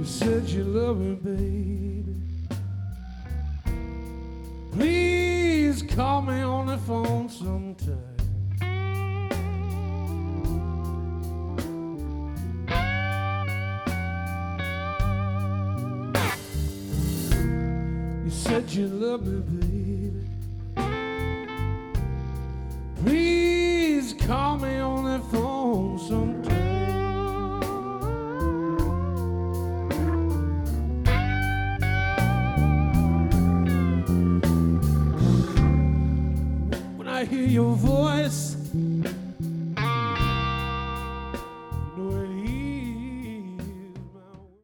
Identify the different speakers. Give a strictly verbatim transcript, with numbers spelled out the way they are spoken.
Speaker 1: said you love me, baby. Please call me on the phone sometime. You said you love me, baby. Please call me on the phone sometime. I hear your voice